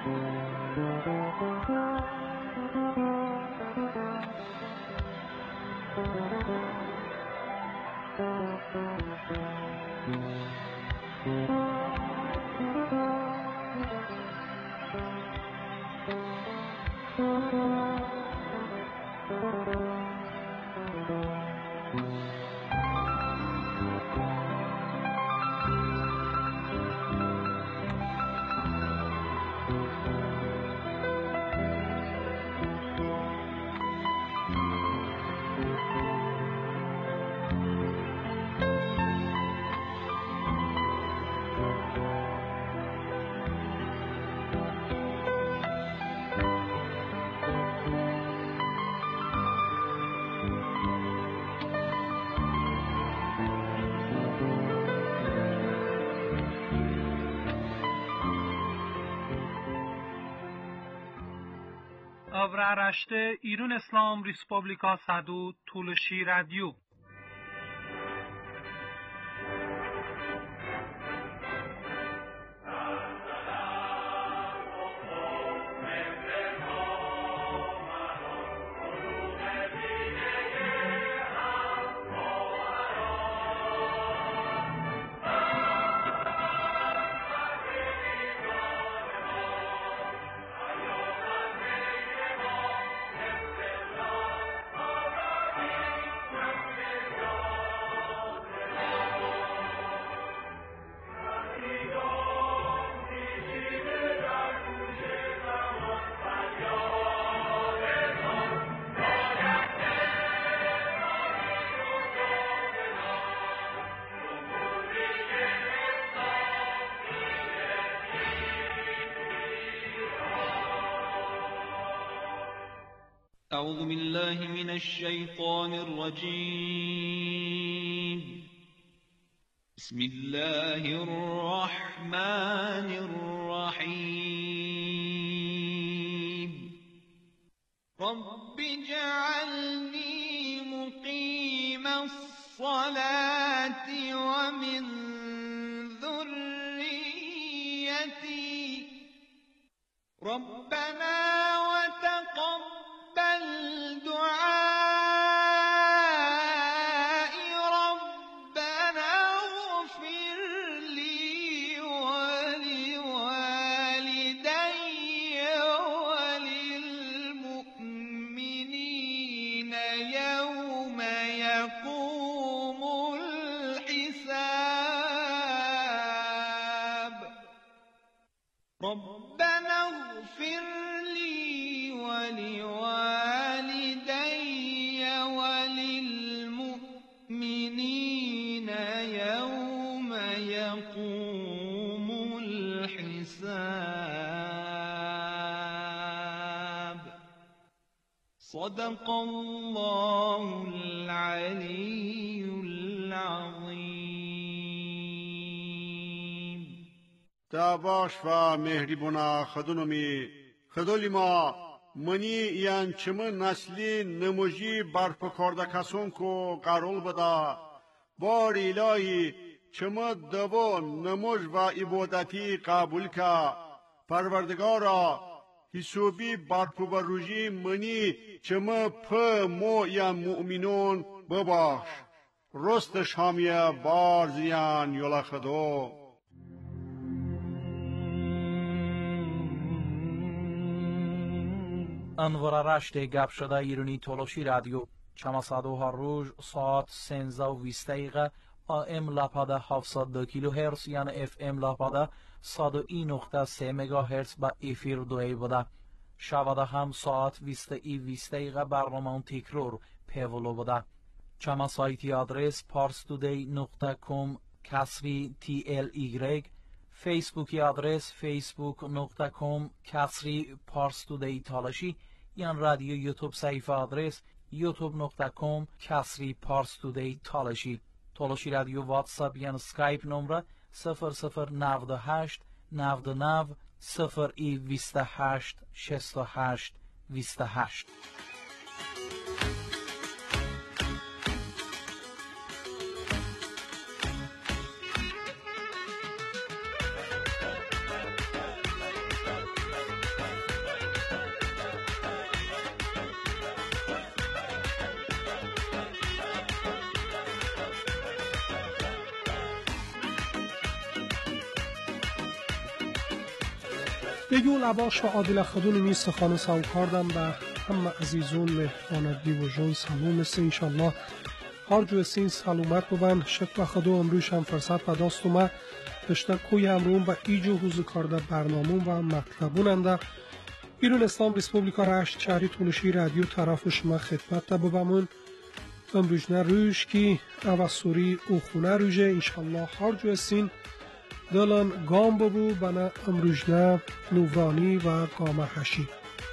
Avraaraşte İran İslam Respublika Sadu Tulshi Radio. أعوذ بالله من الشيطان الرجيم. بسم الله الرحمن الرحيم. رب اجعلني مقيم الصلاة ومن ذريتي ربنا وتقبل دعائي ربنا اغفر لي ولوالدي وللمؤمنين يوم يقوم الحساب. ربنا اغفر لي ولوالدي وللمؤمنين يوم يقوم الحساب. صدق الله العلي العظيم. تاباش و مهربونا خدونمی خدولی ما منی یان چمن نسلی نموجی برپ کرده کسون کو قرول بدا بار الهی چمن دو نموج و عبادتی قبول کا پروردگارا حسابی برپ و روزی منی چمن پ مو یان مؤمنون بباش رستش همیه بار زیان یولا خدو. انوار رشته گپ شده ایرانی تولوشی رادیو چماسادوها روز ساعت 13:20 دقیقه AM لاپاده 702 کیلو هرتز یعنی FM لاپاده 101.3 مگاهرتز با افیر دوی بوده. شواده هم ساعت 20:20 دقیقه برنامه تکرار پیولو بوده. چما سایتی آدرس parstoday.com کسری TLY، فیسبوکی آدرس facebook.com کسری parstoday تالاشی، یان رادیو یوتیوب صفحه آدرس youtube.com کسری parstoday تالاشی. تالاشی رادیو واتساپ یان سکایپ نمره 0098 99 028 68 28. بگو لباش و عادل خودون میست خانه ساوکاردم به همه عزیزون مهماندی و جون سلام است انشالله هر جو سین سلامت ببن شک و خودو امروش هم فرصت و داست ما داشته کوی امرون و ایجو حوزو کارده برنامون و مطلبون انده ایران اسلام ریسپوبلیکا رشت شهری تونشی رادیو طرف شما خدمت تا ببمون امروش نه روش کی اواسوری او خونه روشه انشالله هر جو سین دلان گام ببو بنا امروش نه نورانی و گام حشی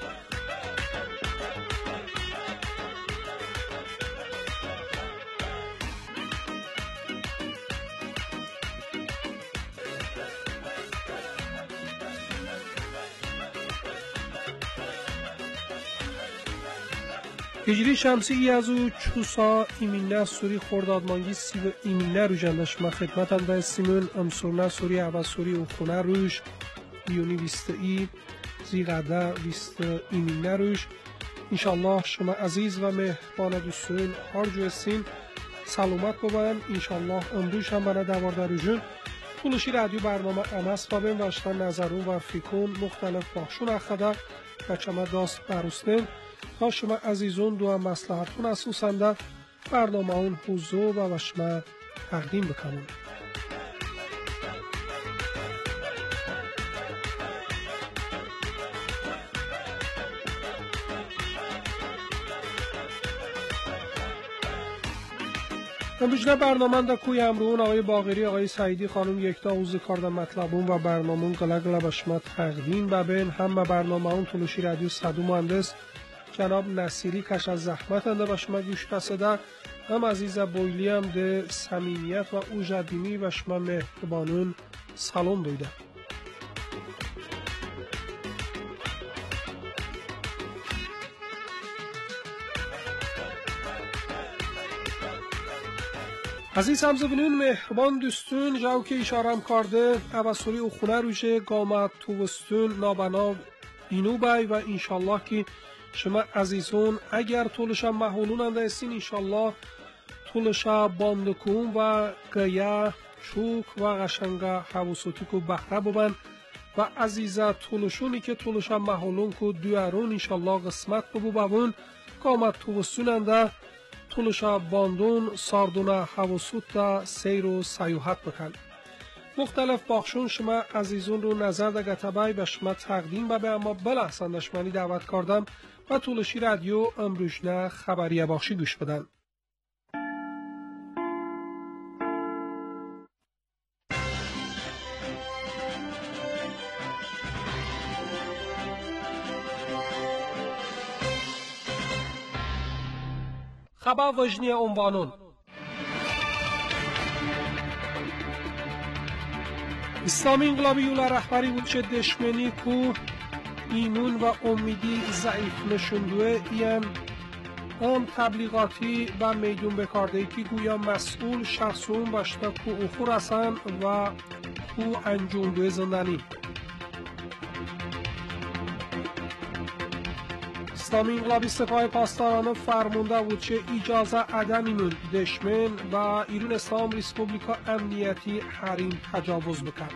هجری شمسی ای از او چوسا ایمینه سوری خوردادمانگی سی و ایمینه رو جندش ما خدمت انده سیمون امسورنه سوری عوض سوری و خونه روش بیونی ویست ای زیغده ویست ایمینه روش انشالله شما عزیز و مهبان دوستون هر جو سین سلامت ببین انشالله امروش هم بنا دوارده رو جون طولشی رادیو برنامه امس بابین و اشتان نظرون و فکرون مختلف باشون اخده و چما داست بروستین تا شما عزیزون دو هم مصلحتون اسوسنده برنامه اون حضور و شما تقدیم بکنیم امروزنه برنامه دا کوی امرون آقای باقری آقای سعیدی خانم یکتا حوزو کارده مطلبون و برنامه اون گلگل به شما تقدیم ببین هم برنامه اون طولشی رادیو صدو مهندس جناب نصیری کش از زحمت انده به شما گوش رسیده هم عزیز بویلی هم ده صمیمیت و اوجدینی و شما مهربانون سلام دویده عزیز همزبونون مهربان دوستون جاو که اشارم کرده اواسوری او خونه روشه گامت توستون نابناو اینو بای و انشالله که شما عزیزون اگر طولشا محولون انده استین انشالله طولشا باندکون و گیه چوک و قشنگه حواسوتی که بحره ببن و عزیزه طولشونی که طولشا محولون که دوارون انشالله قسمت ببو ببون قامت توستون انده طولشا باندون ساردونه حواسوت دا سیر و سیوحت بکن مختلف باخشون شما عزیزون رو نظر دا گتبای به شما تقدیم ببه اما بلحسن دشمنی دعوت کردم و طولشی رادیو امروزنه خبریه باخشی گوش بدن خبر وجنی عنوانون اسلامی انقلابی اولا رهبری بود چه دشمنی کو ایمون و امیدی ضعیف نشوندوه این هم تبلیغاتی و میدون بکارده که گویا مسئول شخصون باشده کو اخور هستن و کو انجوندوه زندانی اسلامی انقلابی سپاه پاسداران فرمونده بود چه اجازه عدمیمون دشمن و ایران اسلام ریسپوبلیکا امنیتی حریم تجاوز بکرد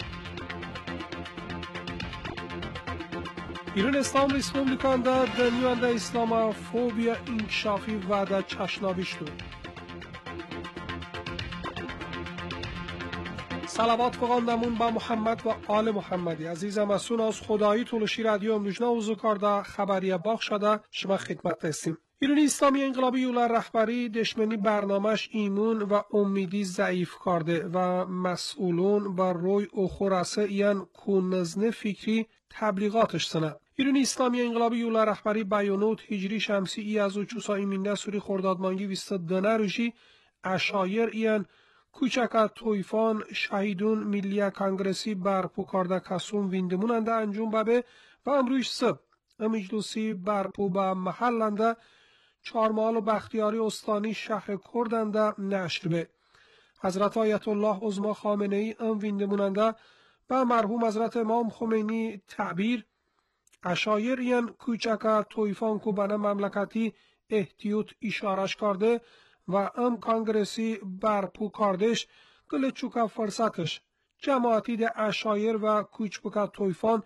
ایران اسلام ریسپوبلیکا در دنیوانده اسلاموفوبیا انکشافی وعده چشنابیش دو صلوات بخواندمون با محمد و آل محمدی عزیزم از سون از خدایی طولشی رادیو امروزنه وضو کرده خبریه باخ شده شما خدمت هستیم ایران اسلامی انقلابی اولا رهبری دشمنی برنامهش ایمون و امیدی ضعیف کرده و مسئولون و روی اخورسه این کونزنه فکری تبلیغاتش سنه ایران اسلامی انقلابی اولا رهبری بیانوت هجری شمسی ای از چوسا ایمینه سوری خوردادمانگی ویست دنه روشی اشایر این کوچکا تویفان شهیدون ملی کانگرسی برپو کرده کسون ویندموننده انجام ببه و امروش سب امیجلوسی برپو به محلنده چارمال و بختیاری استانی شهر کردنده نشر به حضرت آیت الله عظما خامنه ای ام ویندموننده و مرحوم حضرت امام خمینی تعبیر اشایر این کوچکا تویفان کو بنا مملکتی احتیوط اشارش کرده و ام کانگرسی برپو کردش گل چوکا فرصتش جماعتی ده اشایر و کوچبکا تویفان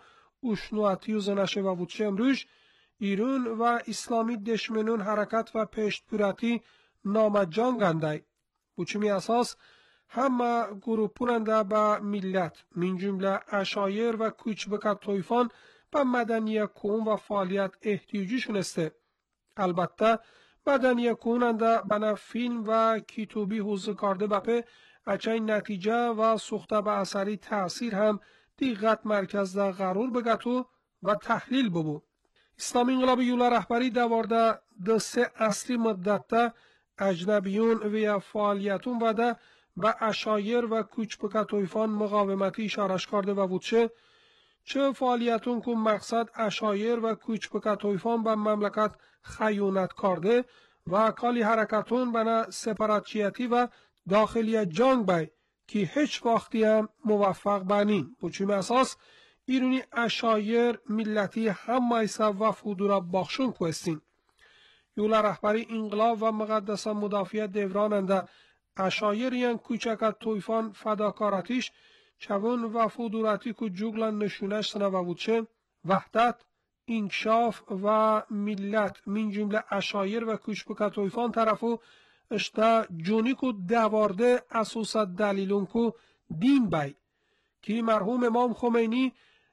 uşnuatî û zinaşeva bû çemrûj, îrûn ve İslamî deşmenûn hereket ve peştpûratî namacanganday. Bu çimi esas همه گروپوننده به ملت من جمله عشایر و کوچبک طایفان به مدنیه کون و فعالیت احتیاجیشون است. البته مدنیه کوننده به فیلم و کتابی حوزه کرده بپه اچه نتیجه و سوخته به اثری تأثیر هم دیغت مرکز ده قرار بگتو و تحلیل ببو. اسلامی انقلابی یولا رهبری دوارده ده سه اصلی مدت اجنبیون و فعالیتون و ده و عشایر و کوچبک طایفان مقاومتی اشارش کرده و بودشه چه فعالیتون که مقصد عشایر و کوچبک طایفان به مملکت خیانت کرده و کالی حرکتون بنا سپاراتچیتی و داخلی جنگ بای که هیچ وقتی هم موفق بنین. bu چیم اساس ایرونی عشایر ملتی هم مایسا و فودورا باخشون کوستین. یولا رهبری انقلاب و مقدس مدافع دوراننده عشایریان کوچک طایفان فداکاراتیش چون و فودوراتی که جوگلان نشونش سنوا بودشه وحدت، انکشاف و ملت من جمله عشایر و کوچبک طایفان طرفو اشتا جونی که دوارده اساس دلیلون که دین بای که مرحوم امام خمینی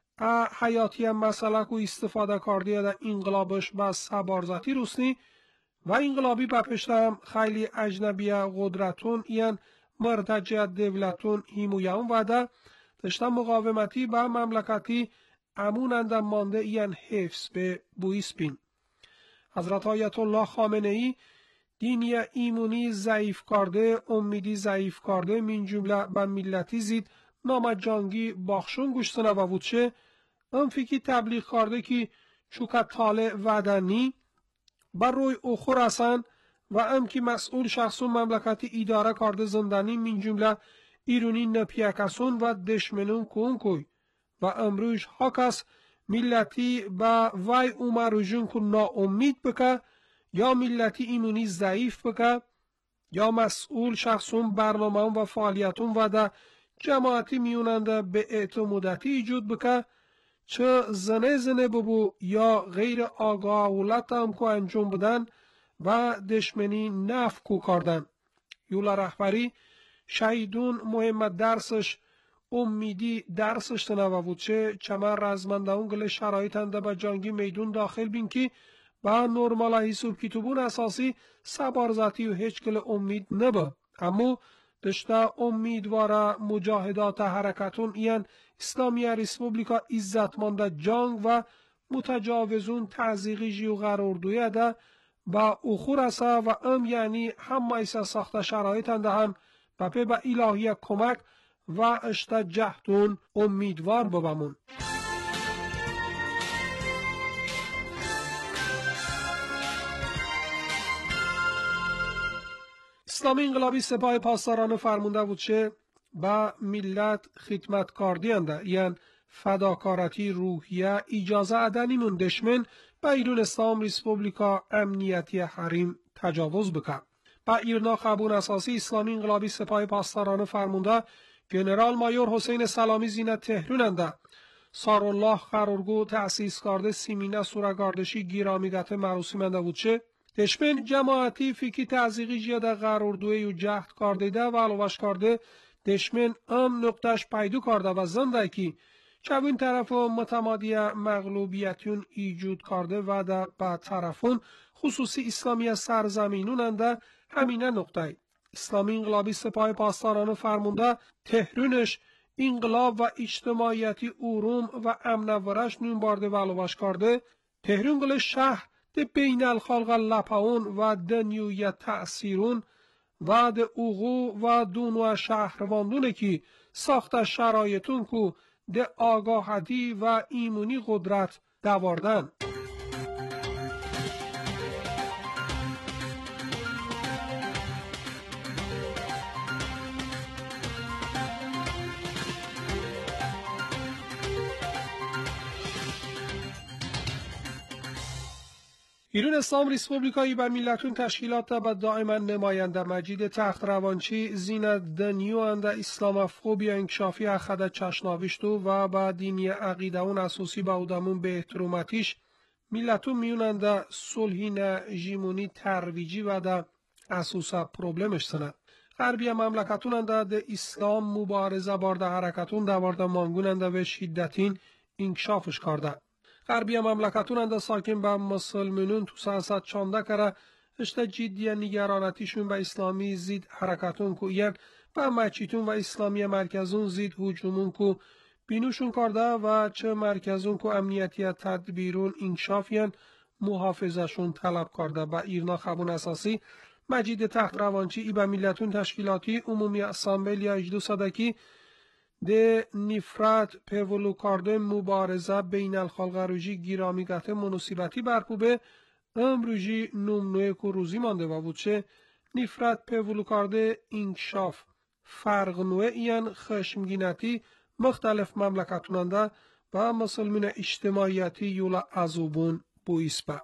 حیاتی مسئله که استفاده کرده در انقلابش با سبارزتی روسنی و انقلابی بپشتم خیلی اجنبی قدرتون این مرتجع دولتون هیمویان وده داشتن مقاومتی به مملکتی امونند مانده این حفظ به بویس بین. حضرت آیت الله خامنه ای دینی ایمونی ضعیف کرده، امیدی ضعیف کرده من جمله به ملتی زید نامجانگی باخشون گوشتنه و بودشه ام فیکی تبلیغ کرده که چوکت طالع ودنی بر روی اخور هستن و ام که مسئول شخصون مملکتی اداره کرده زندانی من جمله ایرونی نپیکسون و دشمنون کون کوی و امروش حاکس ملتی با وی اومروژون که ناامید بکه یا ملتی ایمونی ضعیف بکه یا مسئول شخصون برنامه و فعالیتون و ده جماعتی میوننده به اعتمادتی ایجود بکه چه زنه ببو یا غیر آگاه اولت هم که انجام بدن و دشمنی نف کو کردن. یولا رهبری شهیدون مهم درسش امیدی درسش تنوه بود چه من رزمنده اون گل شرایط انده به جنگی میدون داخل بین که با نرمال حسوب کتبون اساسی سبارزتی و هیچ گل امید نبا اما دشتا امیدواره مجاهدات حرکتون این اسلامی ریسپوبلیکا عزتمند جنگ و متجاوزون تعزیقی جیو قرار دویه ده با اخور اسه و ام یعنی هم ایسا ساخت شرایط انده هم بپی با الهی کمک و اشتا جهدون امیدوار ببمون. اسلامی انقلابی سپاه پاسداران فرمونده بود چه با ملت خدمت کردنده یعنی فداکارتی روحیه اجازه ادنیمون دشمن با ایران اسلام ریسپوبلیکا امنیتی حریم تجاوز بکن. با ایرنا خبون اساسی اسلامی انقلابی سپاه پاسداران فرمونده جنرال مایور حسین سلامی زینت تهروننده سارالله قرارگو تأسیس کرده سیمینه سورگاردشی گیرامیدت مراسیمنده بود چه دشمن جماعتی فیکی تعزیقی جیده قراردوی و جهد کرده ده و علاوش کرده دشمن ام نقطش پیدو کرده و زنده که چوین طرف و متمادی مغلوبیتون ایجود کرده و ده با طرفون خصوصی اسلامی سرزمینون انده همینه نقطه اسلامی انقلابی سپاه پاسداران فرمونده تهرونش انقلاب و اجتماعیتی اروم و امنورش نون بارده و علاوش کرده تهرون گل شهر ده بین الخلق لپاون و دنیویت تأثیرون و ده اوغو و دونو شهرواندونه که ساخت شرایطون که ده آگاهی و ایمونی قدرت دواردن. ایران اسلام ریسپوبلیکایی بر ملتون تشکیلات و دائما نماینده مجید تخت روانچی زینت دنیو اند اسلامفوبیا انکشافی اخد چشناویشتو و با دینی عقیدهون اساسی با اودمون به احتراماتیش ملتون میونند صلحین جیمونی ترویجی و دا اساسا پروبلمش سنه. غربی مملکتون اند ده اسلام مبارزه بارده حرکتون ده بارده مانگون اند و شدتین انکشافش کرده. غربی مملکتون اند ساکن به مسلمانون تو سیاست چانده کرده اشته جدی نگرانتیشون به اسلامی زید حرکتون کو این و مچیتون و اسلامی مرکزون زید هجومون کو بینوشون کرده و چه مرکزون کو امنیتی تدبیرون انکشافین محافظشون طلب کرده. با ایرنا خبون اساسی مجید تخت روانچی ای به ملتون تشکیلاتی عمومی اسامبلیا اجدو صدکی ده نفرت پیولو کارده مبارزه بین الخلقروجی گیرامیگت مناسبتی برپوبه امروجی نمنوی که روزی مانده و بود چه نفرت پیولو کارده انکشاف فرق نوع این خشمگینتی مختلف مملکتوننده و مسلمین اجتماعیتی یولا ازوبون بویسپه.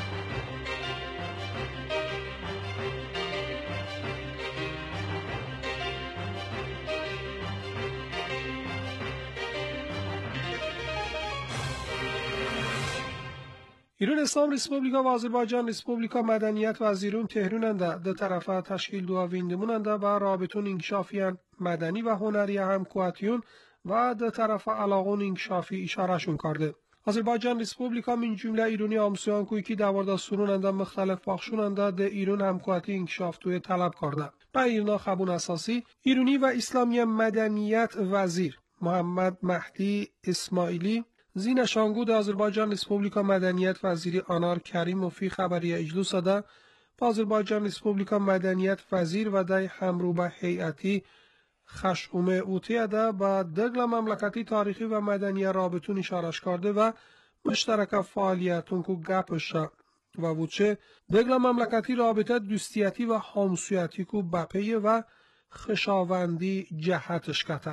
ایران اسلام ریسپوبلیکا و آذربایجان ریسپوبلیکا مدنیت و زیرون تهروننده ده طرفه تشکیل دو ویندموننده و رابطون انکشافیان مدنی و هنری همکواتیون و ده طرفه علاقون انکشافی اشارهشون کرده. آذربایجان ریسپوبلیکا من جمله ایرانی آموزیان کوی که دوارده سروننده مختلف باخشوننده ده ایران همکواتی انکشاف توی طلب کرده. با ایرنا خبون اساسی ایرانی و اسلامی مدنیت وزیر محمد مهدی اسماعیلی زین شانگود آذربایجان ریسپوبلیکا مدنیت وزیری آنار کریم و فی خبری اجلو ساده با آذربایجان ریسپوبلیکا مدنیت وزیر و دای همرو به هیئتی خشومه اوتیه ده با دگل مملکتی تاریخی و مدنی رابطون اشارش کرده و مشترک فعالیتون که گپش و وچه دگل مملکتی رابطه دوستیتی و همسویتی که بپیه و خشاوندی جهتش کته.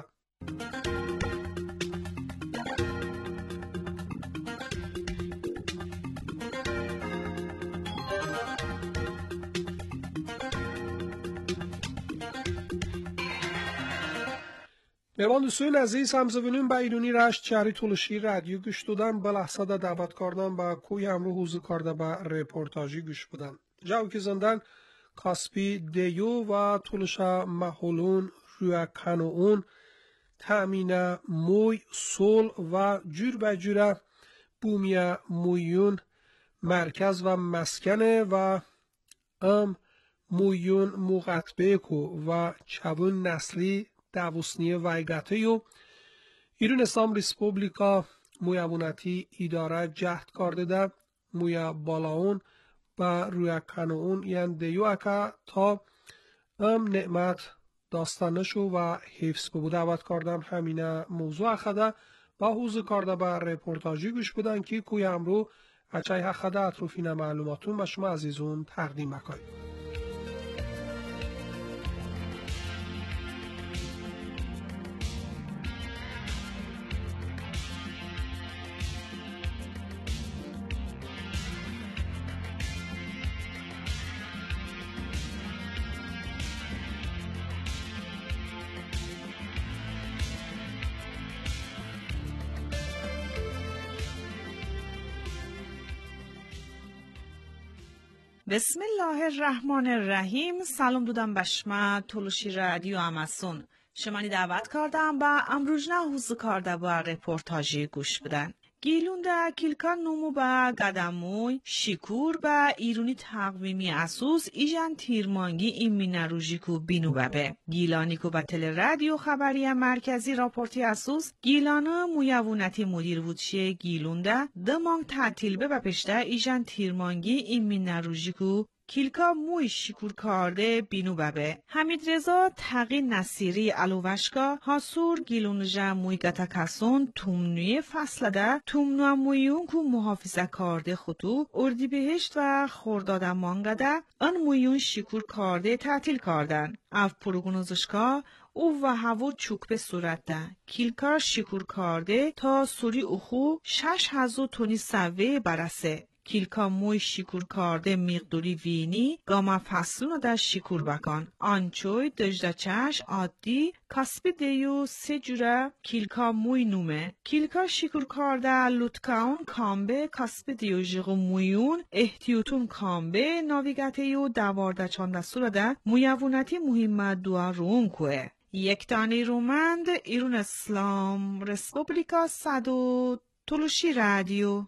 مهمان دوستان عزیز همزبانان با ایرانی رشت شهری تولشی رادیو گوش دادن به لحظه دعوت کردن با کوی همراه حضور کرده با رپورتاجی گوش بودن. جاو که زندن کاسپی دیو و تولشا محولون روی کنون تأمین موی سول و جور به جوره بومیا مویون مرکز و مسکنه و مویون مغطبه کو و چوون نسلی دوستنیه ویگته ایران اسلام ریسپوبلیکا مویابونتی اداره جهد کرده ده مویا بالاون و روی کنون یعنی دیو اکا تا نعمت داستانشو و حفظ بود دعوت کردم همین موضوع اخده با حوض کرده با رپورتاجی گوش بودن که کوی امرو اچای اخده اطروفین معلوماتون به شما عزیزون تقدیم بکنیم. بسم الله الرحمن الرحیم. سلام دودم به شما تولشی رادیو اماسون. شمانی دعوت کردم با امروز نه حوض کرده با رپورتاجی گوش بدن. گیلونده کلکا نومو با قدموی شکور با ایرونی تقویمی اسوس ایجان تیرمانگی ایمین روژیکو بینو ببه. گیلانیکو با تل رادیو خبری مرکزی راپورتی اسوس گیلانه مویوونتی مدیر وودشه گیلونده دمانگ تعطیل به پشته ایجان تیرمانگی ایمین روژیکو کلکا موی شکور کرده بینو ببه. حمید رضا تقی نصیری علوشکا حاسور گیلونجا موی گتا کسون تومنوی فصل ده تومنو مویون کو محافظه کرده خطو اردیبهشت و خرداد مانگده ان مویون شکور کرده تعطیل کردن. اف پروگنوزشکا او و هوا چوک به صورت ده. کلکا شکور کرده تا سوری اخو 6,000 تونی سوه برسه. کیلکا موی شیکور کارده میقدوری وینی گاما فصلون در شیکور بکن. آنچوی دجده چش عادی کسب دیو سه جوره کیلکا موی نومه. کیلکا شیکور کارده لطکاون کامبه کسب دیو جغو مویون احتیوتون کامبه ناویگته یو دوارده چانده سورده مویوونتی مهمه دوا رون کوه. یک دانی رومند ایرون اسلام رسپوبلیکا صدو تلوشی رادیو.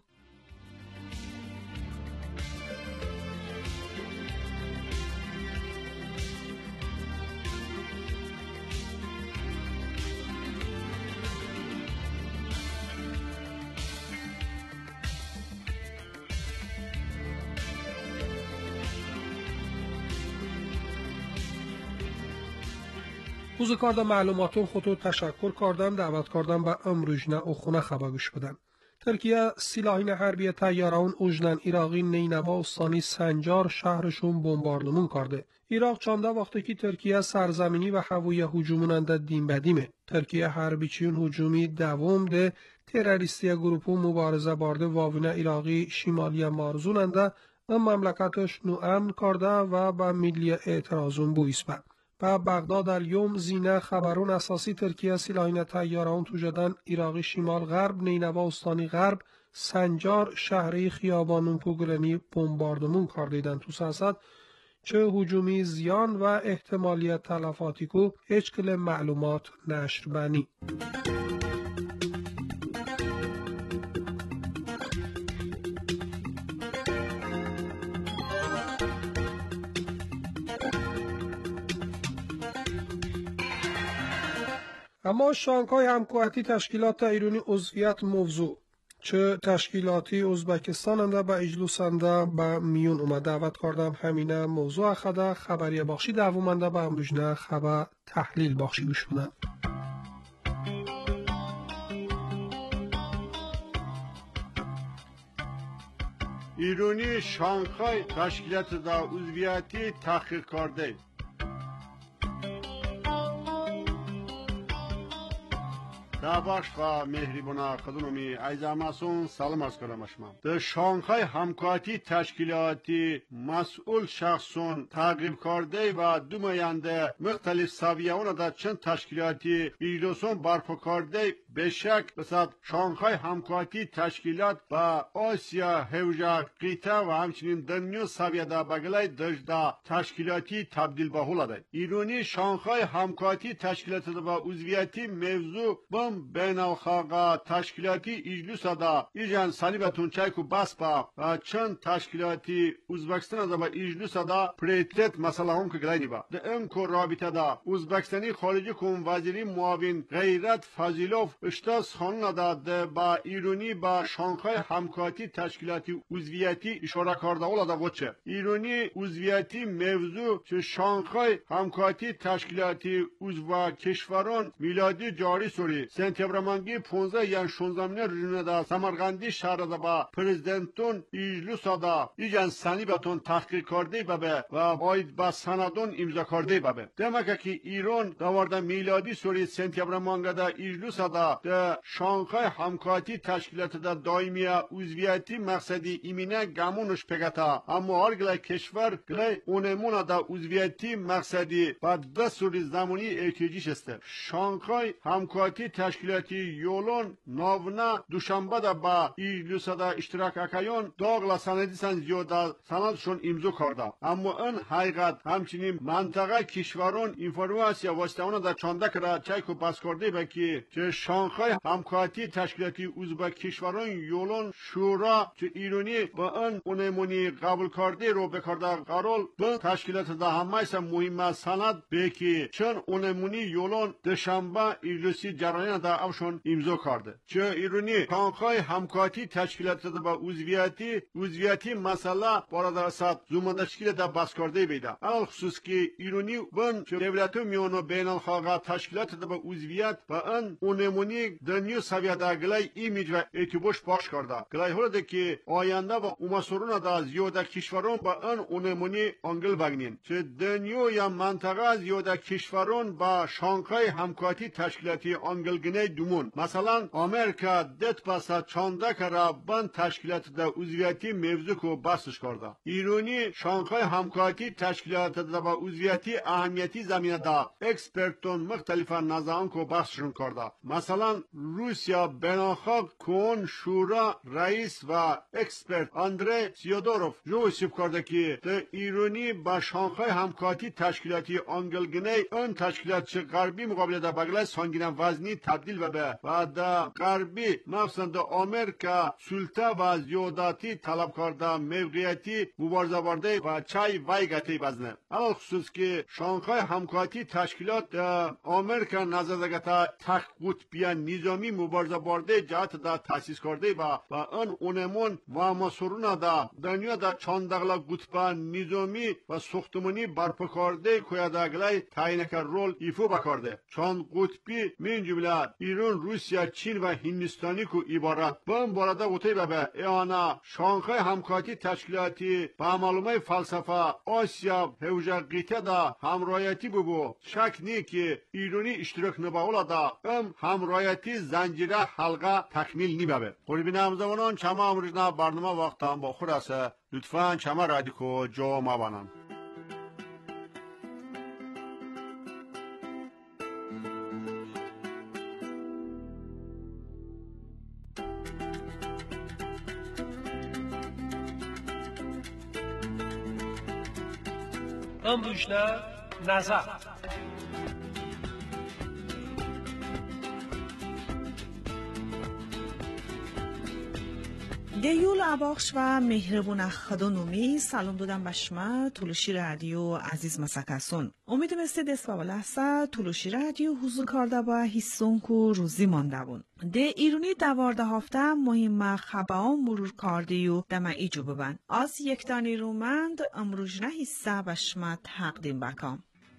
روز کاردا معلوماتون خودتو تشکر کردم دعوت کردم به امروجنه و خونه خبر گوش بدن. ترکیه سلاحین حربی تیاران اوجنن ایراقی نینوا و ثانی سنجار شهرشون بمباردمون کرده. ایراق چانده وقتی که ترکیه سرزمینی و هوایی هجوموننده دیم بدیمه. ترکیه حربیچیون هجومی دوم ده تروریستی گروپو مبارزه بارده واوینه ایراقی شمالی مارزوننده و مملکتش نو امن کرده و به ملی اعتراضون بویسبه. و بغداد الیوم زینه خبرون اساسی ترکیه سلاحین تیاران توجدن ایراقی شمال غرب نینوا استانی غرب سنجار شهری خیابانون کوگلنی بمباردمون کردیدن تو سیاست چه هجومی زیان و احتمالیت تلفاتی کو هیچ کل معلومات نشر بنی. اما شانگهای همکاری تشکیلات ایرانی عضویت موضوع چه تشکیلاتی ازبکستان انده به اجلوس انده به میون اومد دعوت کردم همینه موضوع اخده خبری بخشی دوومنده به امروجنه خبر تحلیل بخشی گوش بدن. ایرانی شانگهای تشکیلات دا عضویتی تحقیق کرده. دعواش و مهربان خدمتی عزیزمسون سلام از کنم شما. در شانگهای همکاری تشکیلاتی مسئول شخصون تعقیب کرده و دو نماینده مختلف سویه‌ها در چند تشکیلاتی ایلوسون برپا کرده به شک بسد شانگهای همکاری تشکیلات و آسیا هوجه قیته و همچنین دنیا سویه در بگلای دجده تشکیلاتی تبدیل به هولده. ایرانی شانگهای همکاری تشکیلات و عضویتی موضوع بین الخاقه تشکیلاتی اجلوس دا ایجان سالیبتون چایکو بس با و چند تشکیلاتی ازبکستان دا با اجلوس دا پریتت مسئله هم که گلایی با ده امکو رابطه دا ازبکستانی خارجی کن وزیری معاون غیرت فضیلوف اشتاز خانون دا ده با ایرانی با شانگهای همکاری تشکیلاتی عضویتی اشاره کرده اولا دا وچه ایرانی عضویتی موضوع چه شانگهای همکاری تشکیلاتی عضو کشوران میلادی جاری سوری سنتبرمانگی 15 یا 16 رجونه دا سمرقندی شهر دا با پرزیدنتون اجلوس دا ایجان سنی بتون تحقیق کرده ببه و باید با سندون امضا کرده ببه دمکه که ایران دوارده میلادی سوری سنتبرمانگ دا اجلوس دا شانگهای همکاری تشکیلات دا دائمی عضویتی مقصدی ایمینه گمونش پگتا اما هرگله کشور گله اونمون دا عضویتی مقصدی با ده سوری زمانی احتیاجیش است. شانگهای همکاری تشکیلاتی یولون ناونا دوشنبه دا با ایجلوس دا اشتراک اکایون داغلا سندیسن زیاده سندشون امضا کرده اما این حقیقت همچنین منطقه کشوران اینفورماسیا واسطه‌اون دا چانده کرده چایکو بس کرده با که چه شانگهای همکاری تشکیلاتی ازبک کشوران یولون شورا چه ایرانی با این اونمونی قبول کرده رو بکرده قرار به تشکیلات دا همه مهمه سند به که چون اونمونی یولون دوشنبه ایجلوسی جریان دا افشون امضا کرده چه ایرانی شانگهای همکاری تشکیلات با عضویتی مسئله وارد است زمانشگیر دا بس کرده بیده علل خصوص که ایرانی بن چه دولت میانو بین الخاقه تشکیلات با عضویت و ان اونمونی ایرانی دنیا سویده گلای ایمیج و اعتباش باش کرده. گلای هلده که آینده و اومسورون دا زیاده کشورون با ان اونمونی انگل بگنین. چه دنیا یا منطقه زیاده کشورون با شانگهای همکاری تشکیلاتی انگل گنه دومون. مثلا امریکا دت پاسا چانده کرا بند تشکیلات دا عضویتی موضوع کو بحثش کرده. ایرانی شانگهای همکاری تشکیلات دا با عضویتی اهمیتی زمینه دا اکسپرتون مختلف نظران کو بحثشون کرده. مثلا روسیا بناخاک کون شورا رئیس و اکسپرت اندری سیودوروف جوسیب کرده که ده ایرانی با شانگهای همکاری تشکیلاتی انگلگنه اون تشکیلات چه غربی مقابل ده بگلای سانگین وزنی تبدیل و ده غربی مخصوصا ده امریکا سلطه و زیاداتی طلب کرده موقعیتی مبارزه برده و چای وایگتی بزنه. علال خصوص که شانگهای همکاری تشکیلات ده امریکا نظرگتا تک قطبی نظامی مبارزه برده جهت ده تاسیس کرده و اون اونمون و مسئولان دا دنیا دا چاندغلا قطب نظامی و ساختمانی برپا کرده که داگلای تعیین که رول ایفو بکرده. چند قطبی من جمله ایران، روسیه، چین و هندستانی که عبارت بم بارده گوته به ایانا شانگهای همکاری تشکیلاتی با معلومه فلسفه آسیا هوجه قیته دا همرایتی ببو شک نی که ایرانی اشتراک نباولا دا همرایتی زنجیره حلقه تکمیل نی ببه. قربی نامزوانان چما امروزنا برنامه وقت هم با خود است. لطفاً چما رادیو جو ما بانن. امروزنا نظر دیول اباخش و مهربون خدانومی سلام دادم به شما تولوشی رادیو عزیز مسکسون. امیدم است دست و لحظه تولوشی رادیو حضور کرده با حسون کو روزی مانده بون. ده ایرونی 12 هفته مهم خبرها مرور کرده و دم ایجو ببن. از یک دانی رومند امروز نه حصه به شما تقدیم بکم.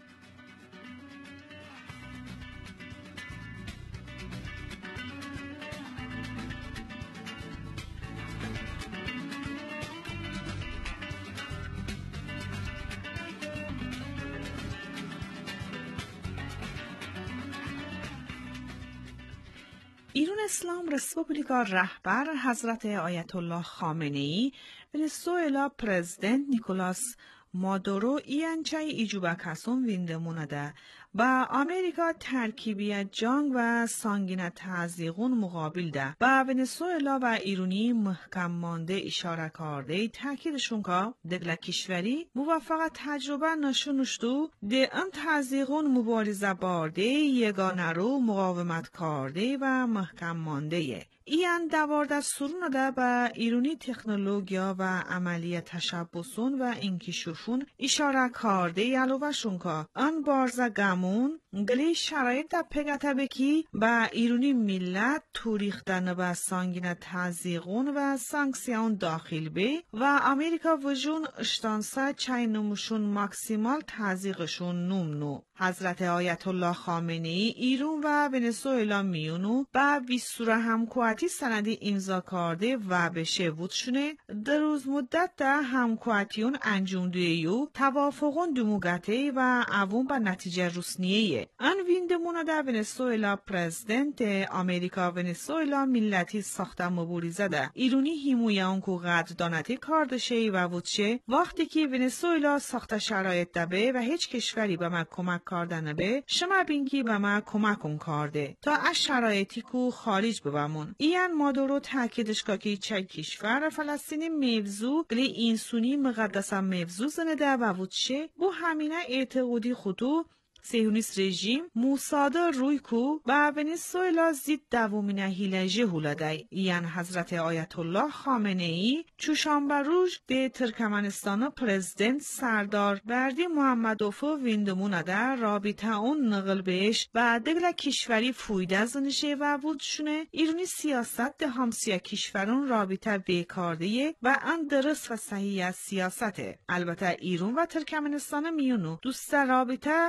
ایران اسلام رسپوبلیکا رهبر حضرت آیت الله خامنه‌ای ونزوئلا پرزیدنت نیکولاس مادورو اینچای ایجوبا کسون ویندمونه با امریکا ترکیبی جنگ و سانگین تعزیقون مقابل ده با ونزوئلا و ایرانی محکم مانده اشاره کرده تاکیدشون که دگل کشوری موفق تجربه نشونشتو ده ان تعزیقون مبارزه بارده یگانه رو مقاومت کرده و محکم مانده این 12 سرون ده با ایرانی تکنولوژیا و عملی تشبسون و انکشافون اشاره کرده علاوه‌شون که آن بارزه گمون گلی شرایط ده پگته بکی با ایرانی ملت توریختن به سانگین تزیقون و سانکسیون داخل به و امریکا وجون اشتانسه چای نموشون مکسیمال تزیقشون نومنو. حضرت آیت الله خامنه‌ای ایران و ونزوئلا میونو با ویسوره همکواتی سندی امضا کرده و به شوودشونه در روز مدت ده همکواتیون انجام دیو توافقون دموگته و اوون به نتیجه رسنیه. ان ویندمونه ده ونزوئلا پرزیدنت امریکا ونزوئلا ملتی ساخته مبارزه ده ایرانی هیمویه اونکو قدر دانتی کاردشه و وودشه وقتی که ونزوئلا ساخته شرایط ده و هیچ کشوری به من کمک کردن به شما بینکی به ما کمکون کرده تا از شرایطی کو خارج ببمون. این مادورو تاکیدش که چه کشور فلسطینی موضوع گلی اینسونی مقدس موضوع زنده و وودشه بو همینه اعتقادی خودو سیونیست رژیم موساده روی کو و ونزوئلا زید دومین هیلجه هولدای. این حضرت آیت الله خامنه‌ای چوشنبه روز ده ترکمنستان پرزیدنت سردار بردی محمدوفو ویندمونه در رابطه اون نقل بهش و دگل کشوری فویده زنشه و وودشونه ایرانی سیاست ده همسیه کشورون رابطه بیکارده و ان درست و صحیح سیاسته. البته ایران و ترکمنستان میونو دوست رابطه به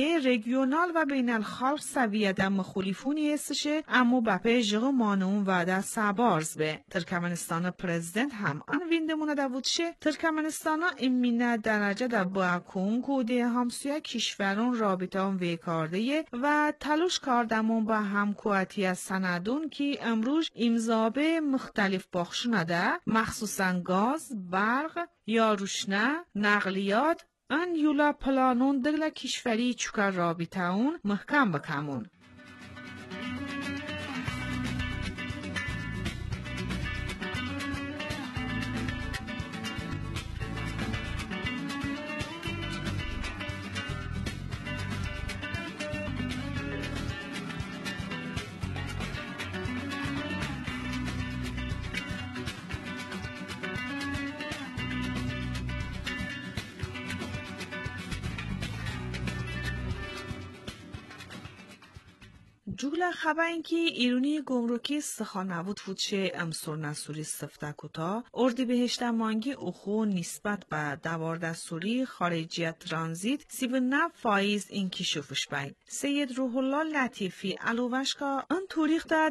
ده رژیونال و بین الخلق سویه مخالفونی هستشه اما بپه جغ مانون و ده سابارز به ترکمنستان پرزیدنت هم آن ویندمونه ده بودشه ترکمنستان امینه درجه ده با کنگو ده همسویا کشورون رابطه هم ویکارده و تلوش کاردمون با همکواتی از سندون که امروز امضابه مختلف بخشونه ده مخصوصا گاز، برق، یا روشنه، نقلیات ان یولا پلانون دگل کشوری چکر رابطه اون محکم بکمون. جولا خبر اینکه ایرانی گمرکی سخانوود فوتشه امسور نسوری سفته کتا اردیبهشت مانگی اخو نسبت به دوار دستوری خارجیت ترانزیت 39% انکشافش بای. سید روح الله لطیفی علوشکا ان توریخ ده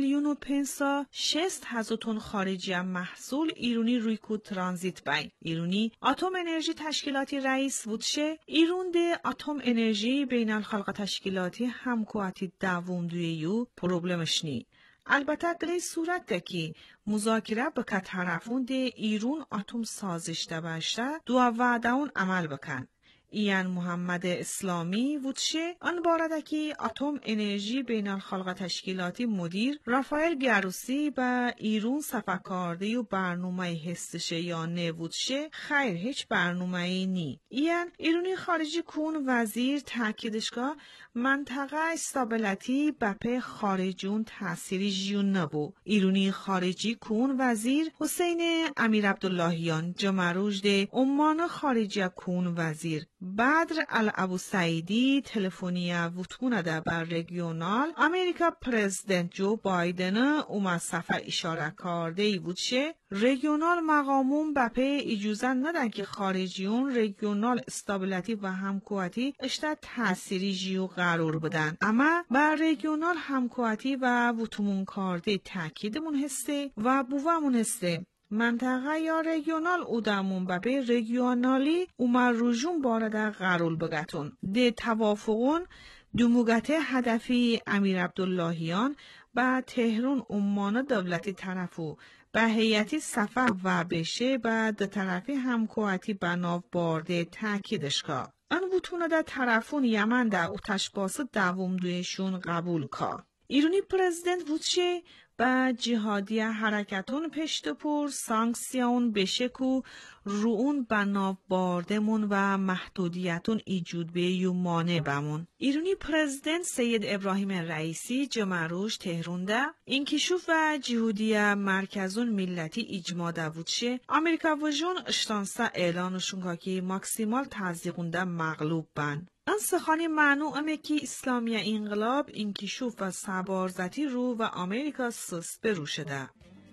10,506,000 تن خارجی محصول ایرانی روی کود ترانزیت بای. ایرانی اتم انرژی تشکیلاتی رئیس بودشه ایرون ده اتم انرژی بین الخلق تشکیلاتی همکواتی دویو پروبلمش نی. البته در صورت ده که مذاکره بکه طرفون ده ایرون اتم سازش ده باشته دو وعده اون عمل بکن. ایان محمد اسلامی وچه آن بارده که اتم انرژی بین الخلق تشکیلاتی مدیر رافائل گروسی به ایرون صفحکارده و برنامه هستشه یا نه وچه خیر هیچ برنامه نی. ایرونی خارجی کون وزیر تاکیدشگاه منطقه استابیلیتی بپه خارجون تأثیری جیون نبو. ایرونی خارجی کون وزیر حسین امیر عبداللهیان جمروج ده عمان خارجی کون وزیر بدر الابو سعیدی تلفنیه وطمونه ده بر رژیونال امریکا پرزیدنت جو بایدن اومد صفحه اشاره کرده ای بودشه رژیونال مقامون بپه اجازه ندن که خارجیون رژیونال استابیلیتی و همکواتی اشته تأثیری جیو قرار بدن اما بر رژیونال همکواتی و وطمون کرده تاکیدمون هسته و بوامون هسته منطقه یا رژیونال اودمون به رژیونالی اومر روژون بارده قرار بگتون ده توافقون دوموگت هدفی امیر عبداللهیان با تهران عمان دولتی طرفو به هیئتی سفر و بشه بعد طرفی همکواتی بناو بارده تاکیدشگاه ان بوتونه ده طرفون یمن ده اوتش باس دوم دویشون قبول کا. ایرانی پرزیدنت وچه با جهادی حرکتون پشتپور سانکسیون بشکو رون بناو باردمون و محدودیتون ایجود به یو مانع بمون. ایرانی پرزیدنت سید ابراهیم رئیسی جمروش تهرونده انکشوف و جهودی مرکزون ملتی اجماع دوودشه امریکا وجون اشتانسا اعلانشون که ماکسیمال تزدیقونده مغلوب بن. ان سخانی معنوعمه که اسلامی انقلاب انکشوف و سبارزتی رو و امریکا سست برو شده.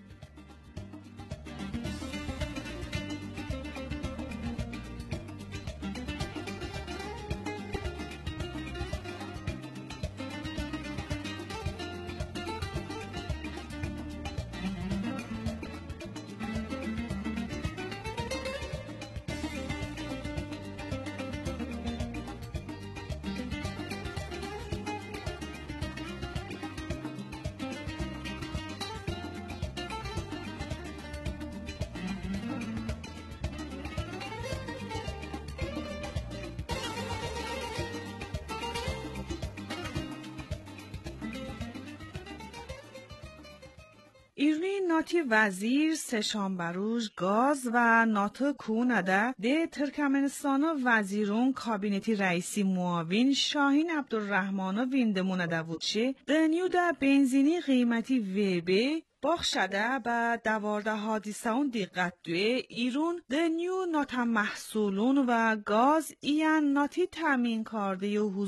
ایرانی ناتی وزیر سشانبروش گاز و ناتو کونده ده ترکمنستان وزیرون کابینتی رئیسی معاون شاهین عبدالرحمن ویندمونه بودشه دنیو ده بنزینی قیمتی ویبه باخشده به 12 حادثه اون دقت دوی ایرون دنیو ناتا محصولون و گاز ایان ناتی تامین کرده و حضوه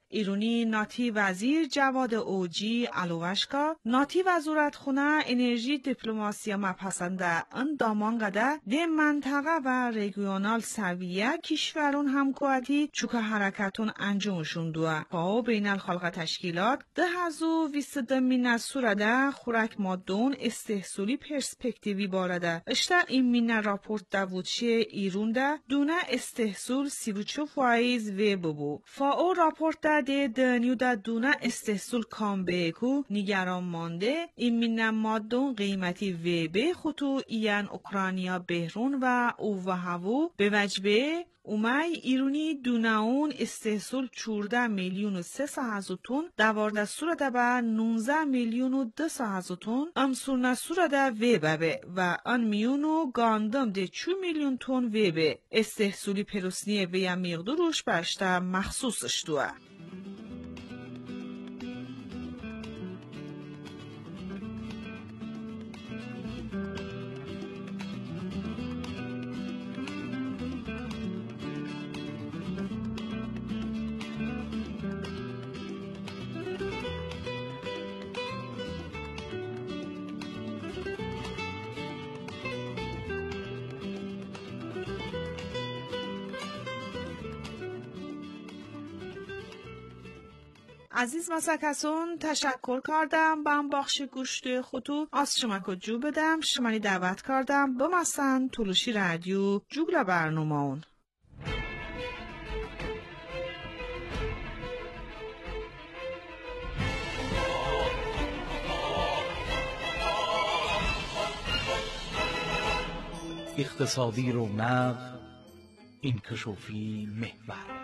ایرونی ناتی وزیر جواد اوجی الوشکا ناتی وزارت خونه انرژی دیپلماسیا مپسنده ان دامان قده ده منطقه و رگیونال سویه کشورون همکواتی چوکا حرکتون انجامشون دوه پاو بین الخلق تشکیلات ده هزو ویست من سورده خورک مادون استحصولی پرسپکتیوی بارده اشتا این من راپورت داوودشی ایرون ده دونه استحصول 32% و ببو فاو راپورت ده دنیو ده دونه استحصول کام بیکو نگران مانده این من مادون قیمتی و به خطو ایان اوکراینیا بهرون و او و هوو به وجبه اومی ایرونی دوناون استحصول 14 میلیون و 300 تن 12 سورده به 19 میلیون و 200 تن امسورنا سورده و ببه و ان میونو گاندم ده 2 میلیون تن و به استحصولی پروسنیه و یا مقدوروش باشته مخصوصش دوه. عزیز مسکسون تشکر کردم بام بخش گوشت خودو از شما که جو بدم شمانی دعوت کردم بمستن تولوشی رادیو جوگل برنامه اون اقتصادی رونق انکشافی محور.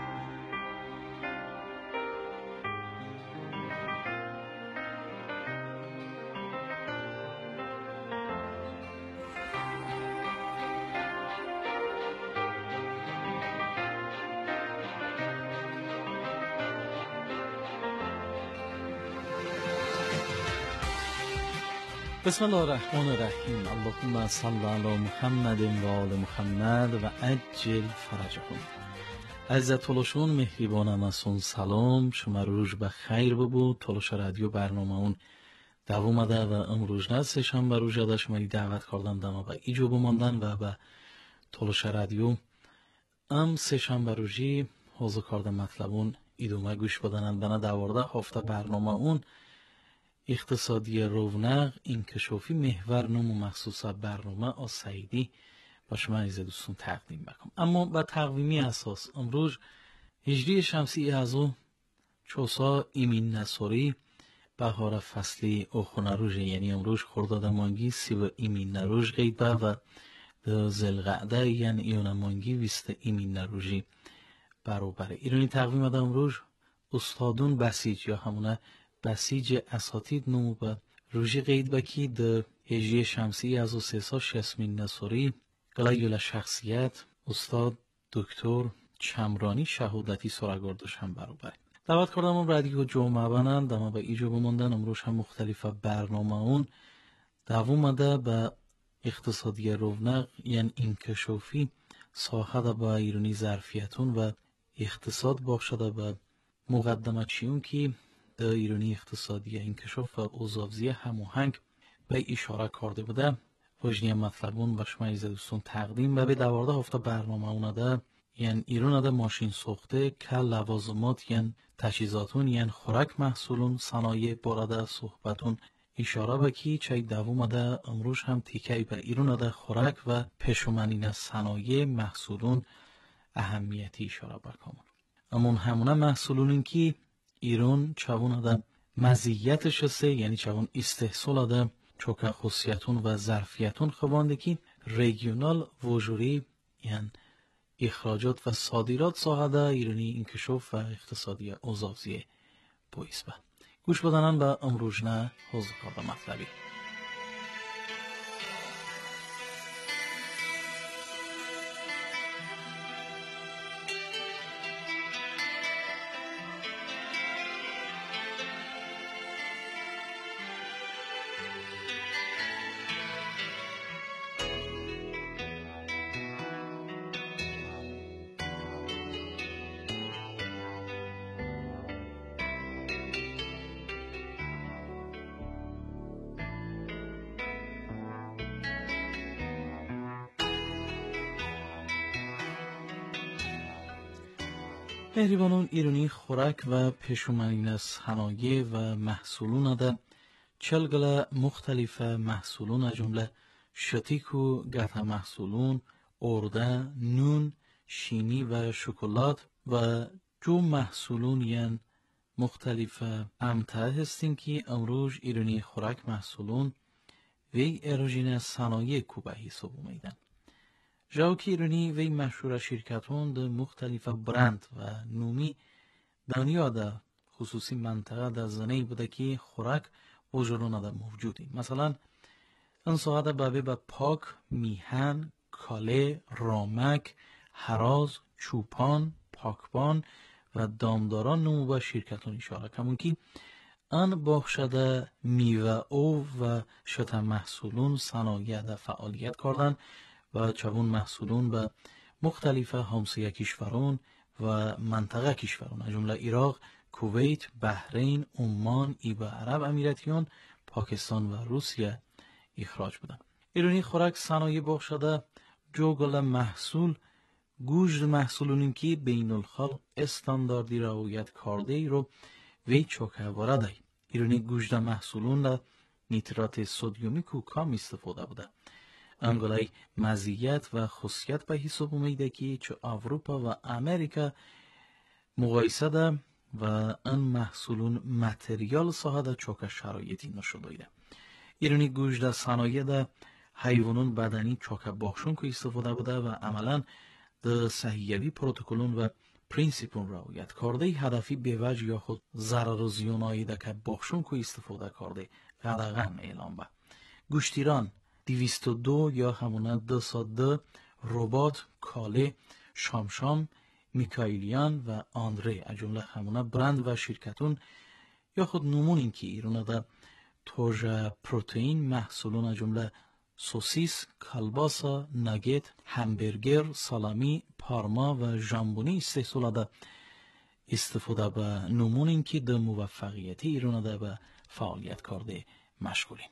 بسم الله الرحمن الرحیم. اللهم صل علی محمد و آل محمد و عجل فرجهم. عزیز تولوشون مهربانم ازون سلام شما روز به خیر ببود. تولوش رادیو برنامه اون دوام ده و امروز نه سه شنبه روز ده شما دعوت کردم دما به ایجو بماندن و به تولوش رادیو ام سه شنبه روزی حوض کردم مطلبون ایدومه گوش بدنن بنا دوارده هفته برنامه اون اقتصادی رونق انکشافی محور نمو مخصوص برنامه از سعیدی با شما عزیز دوستون تقدیم بکنم. اما با تقویمی اساس امروز هجری شمسی ازو چوسا ایمین نصوری بهار فصلی اوخونه روژه یعنی امروز خرداد مانگی سی و ایمین نروژ غیبه و ده زلقعده یعنی ایون مانگی ویست ایمین نروژی برابره. ایرانی تقویم ده امروز استادون بسیج یا همونه بسیج اساتید نمو به روژی قید بکی ده هجری شمسی از و سیسا شسمین نصوری قلیل شخصیت استاد دکتر چمرانی شهودتی سرگردش هم برابر. دعوت کردم ام رادیو جمعه بنند اما به ایجو بماندن امروز هم مختلف برنامه اون دوامده به اقتصادی رونق یعنی انکشافی ساخته با ایرانی ظرفیتون و اقتصاد باشده به مقدمه چیون که در ایرانی اقتصادی انکشاف و اوضاعی هماهنگ به اشاره کرده بوده. وجنی مطلبون و شما عزیز دوستان تقدیم و به دوارده هفته برنامه اونده یعنی ایران ده ماشین ساخته که لوازمات یعنی تجهیزاتون یعنی خوراک محصولون صنایع بارده صحبتون اشاره بکی چای دوام ده امروز هم تیکه به ایران ده خوراک و پشومنین صنایع محصولون اهمیتی اشاره بکنم. اما همونه محصولون که ایران چون ده مزیتش هسته یعنی چون استحصال ده چوکه خصوصیتون و ظرفیتون خوانده که ریگیونال وجوری یعنی اخراجات و صادرات ساحه ایرانی انکشاف و اقتصادی اوضاعی باعث به گوش بدنن به امروزنه حوض کار مطلبی. مهریبانان ایرانی خوراک و پشومنین صنایع و محصولون ده چلگل مختلف محصولون جمله شتیک و گته محصولون، ارده، نون، شینی و شکلات و جو محصولون ین مختلف امتع هستین که امروز ایرانی خوراک محصولون وی اروژین صنایع کوبه حساب میدن. جاوکی ایرانی وی مشهور شرکتون ده مختلف برند و نومی دنیا ده خصوصی منطقه ده زنی بوده که خوراک وجرون ده موجودی. مثلا انصاده بابه با پاک، میهن، کاله، رامک، هراز، چوپان، پاکبان و دامداران نمو با شرکتون اشاره کمون که ان باخشده میوه او و شتا محصولون صنایع ده فعالیت کردن و چون محصولون به مختلف همسایه کشوران و منطقه کشوران از جمله عراق، کویت، بحرین، عمان، ایبه عرب امیراتیان، پاکستان و روسیه اخراج بودن. ایرانی خوراک صنایع بخشده جوگل محصول گوشت محصولونی که بین الخلق استانداردی رعایت کرده ای رو وی چوکه وارده. ایرانی گوشت محصولون را نیترات سدیومی کو کم استفاده بوده. انگلای مزیت و خصوصیت به حساب میده که چه اروپا و امریکا مقایسه ده و ان محصولون متریال ساده چوکه شرایطی نشده ایده. ایرانی گوشت صنایع ده حیوانون بدنی چوکه باخشون که استفاده بوده و عملا ده صحیحوی پروتکلون و پرینسیپون رعایت کرده هدفی به وجه یا خود ضرر و زیانایی ده که باخشون که استفاده کرده قدغن اعلام به. گوشتیران 202 یا همونه 202 ربات، کاله، شامشام، میکایلیان و آندره از جمله همونه برند و شرکتون یا خود نمون این که ایرونه در توج پروتئین محصولون از جمله سوسیس، کلباسا، ناگت، همبرگر، سالامی، پارما و ژامبونی استحصال استفاده به نمون این که در موفقیتی ایرونه در به فعالیت کرده مشغولیم.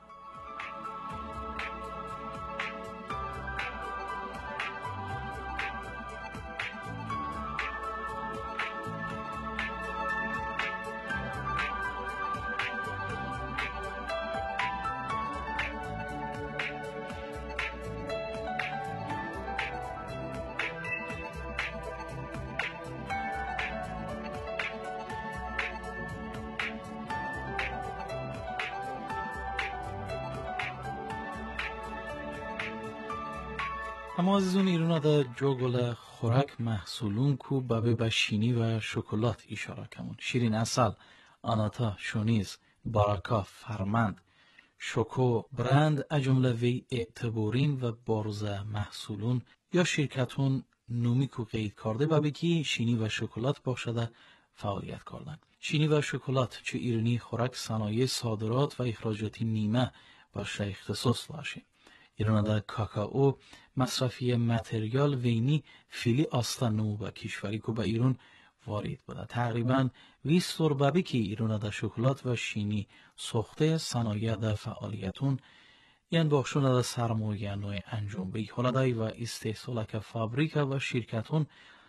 اما عزیزون ایران در جوگل خوراک محصولون کو بابه به شینی و شکلات اشاره کمون. شیرین اصل، آناتا، شونیز، باراکا، فرمند، شوکو، برند از جمله وی اعتبارین و بارز محصولون یا شرکتون نومی کو قید کرده بابه که شینی و شکلات باشده فعالیت کردن. شینی و شکلات چه ایرانی خوراک صنایع صادرات و اخراجاتی نیمه باشه اختصاص باشه. ایران در کاکائو مصرفی متریال وینی فیلی آستان نمو با کشوری که به ایران وارد بوده. تقریباً 20 سربابی که ایران در شکلات و شینی ساخته صنایع در فعالیتون یعنی بخشون در سرمایه نوع انجام به حالدای و استحصال که فابریکا و شرکتون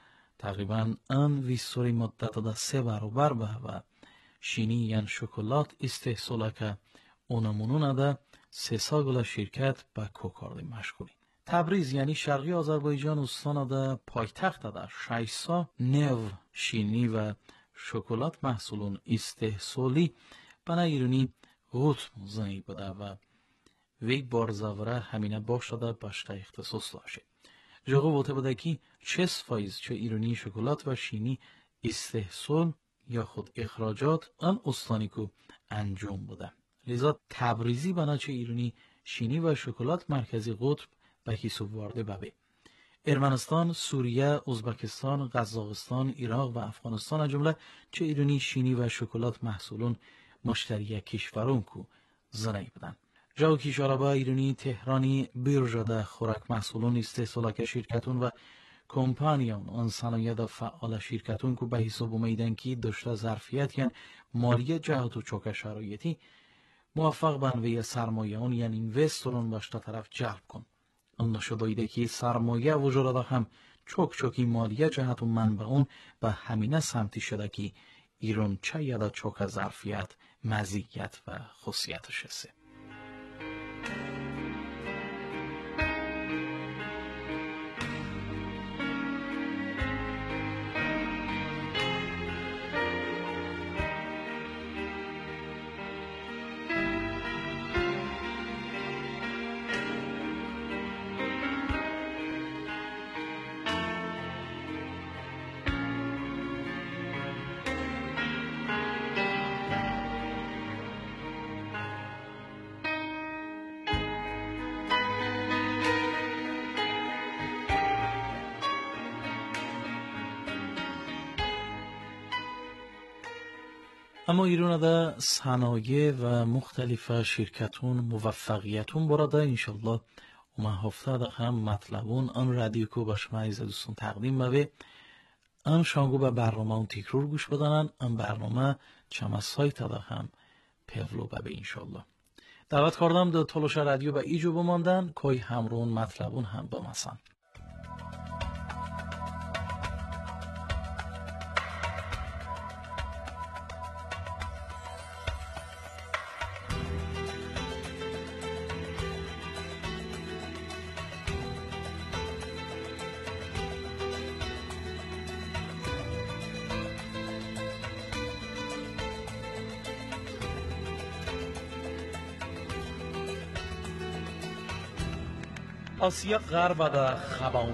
تقریباً ان 20 سری مدت در 3 برابر به و شینی یعنی شکلات استحصال که اونمونون در 3 سال شرکت به کوکارد مشغولی. تبریز یعنی شرقی آذربایجان استان در پایتخت در 6 سال نو شینی و شکلات محصولون استحصالی بنا ایرانی غوت زنی بوده و وی بارزاوره همینه باشده باشته اختصاص داشته. جاگه بوده بوده که 60% چه ایرانی شکلات و شینی استحصال یا خود اخراجات ان استانی کو انجام بوده. لذا تبریزی بنا چه ایرانی شینی و شکلات مرکزی قطب به حساب وارده ببه. ارمنستان، سوریه، ازبکستان، قزاقستان، عراق و افغانستان از جمله چه ایرانی شینی و شکلات محصولون مشتری کشورون کو زنی بودن. جاو کشورها ایرانی تهرانی بیرجاده خوراک محصولون استحصال که شرکتون و کمپانیان آن صنایع دا فعال شرکتون کو به حساب میدن که داشته ظرفیت یعنی مالی جهت و چوک شرایطی موفق بنوی سرمایه اون یعنی اینوستوران باشته طرف جلب کن. آن نشده ایده که سرمایه وجود هم چوک مالیه جهت و منبعون و همینه سمتی شده که ایران چه یادا چوک ظرفیت مزیت و خصوصیتش هسته. اما ایران دا صنایع و مختلف شرکتون موفقیتون براده انشالله و من هفته دا هم مطلبون آن رادیو کو با شما عزیز دوستان تقدیم بوه آن شانگو به برنامه اون تکرار گوش بدنن آن برنامه چما سایت دا هم پولو بوه انشالله دعوت کردم دا تلوش رادیو به ایجو بماندن کوی همرون مطلبون هم بمسن. آسیا غرب دا خباون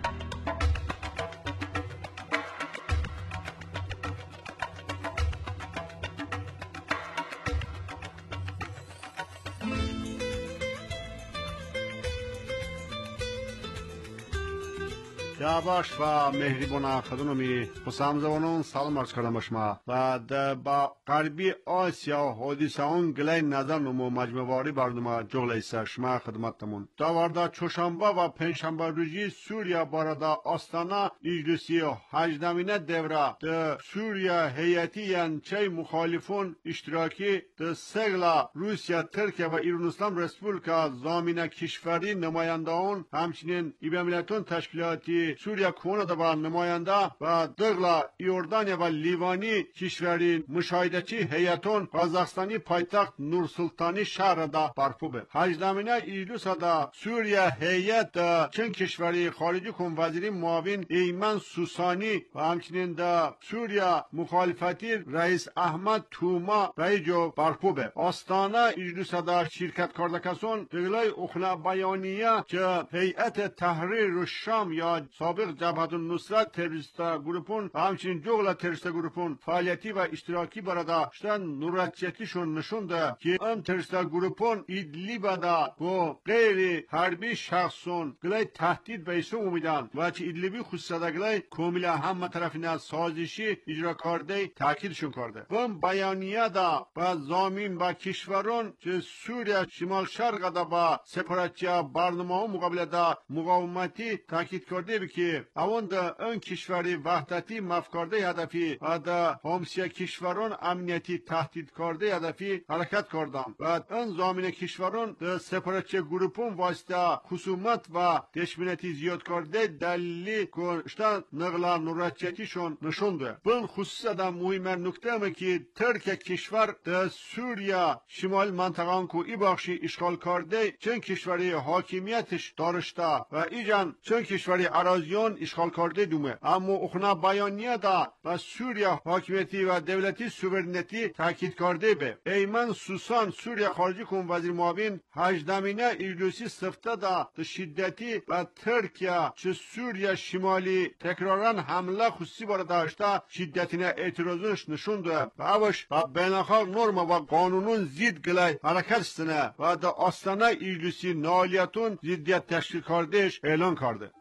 یواش و مهربان خدمتومی خسامزوانان سلام عرض کردم به شما و با غربی آسیا حادثه اون گلای نظر نمو مجموعی برنامه جغلیسه شما خدمتتمون داوردا چوشنبه و پنجشنبه روزی سوریا باردا آستانه اجلسی 18 دوره د سوریا هیئتی یان چه مخالفون اشتراکی د سگلا روسیا ترکیه و ایران اسلام رسپولیکا زامینه کشوری نمایندگان همچنین ایبامیلتون تشکیلاتی سوریا کونه دا نماینده و دغلا یوردانیا و لیوانی کشوری مشاهدهچی هیئتون قزاقستانی پایتخت نورسلطانی شهر دا برپو به 18 ایلوس دا سوریا هیئت چند کشوری خارجی کن وزیر معاون ایمن سوسانی و همچنین دا سوریا مخالفتی رئیس احمد توما رایجو برپو به آستانه ایلوس دا شرکت کرده کسان دغلای اخلا بیانیه که هیئت تحریر شام یا سابق جبهت النصرت تروریست گروپون و همچنین جغل تروریست گروپون فعالیتی و اشتراکی برادا شدن نورچتیشون نشونده که ام تروریست گروپون ایدلیب دا با غیر حربی شخصون گلای تهدید به ایسو امیدن و چه ایدلیبی خصوصا گلای کاملا همه طرفین سازشی اجرا کرده تاکیدشون کرده و بیانیه دا با زامین با کشورون که سوریا شمال شرق دا با سپاراتچی برنامه مقابل دا مقاومتی تاکید کرده که اون دا اون کشوری وحدتی مفکرده هدفی و دا همسایه کشوران امنیتی تهدید کرده هدفی حرکت کردن و اون زامین کشوران دا سپاراتچی گروپون واسطه خصومت و دشمنتی زیاد کرده دلیلی کشتن نقلا نورچتیشون نشونده بون خصوصا دا مهم نکته همه که ترک کشور دا سوریا شمال منطقه کو ای بخشی اشغال کرده چند کشوری حاکمیتش دارشته و ایجان چند کشوری اراضیان اشغال کرده دومه اما اخنا بیانیه دا و سوریا حاکمیتی و دولتی سوورنیتی تاکید کرده به ایمن سوسان سوریا خارجی کن وزیر معاون 18 ایلوسی سفته دا شدتی و ترکیه چه سوریا شمالی تکرارن حمله خصوصی بار داشته شدتین اعتراضش نشونده و اوش و بینالملل نرم و قانونون زید گلای حرکت استنه و دا آستانه ایلوسی نالیتون زیدیت تشکیل کردهش اعلان کرده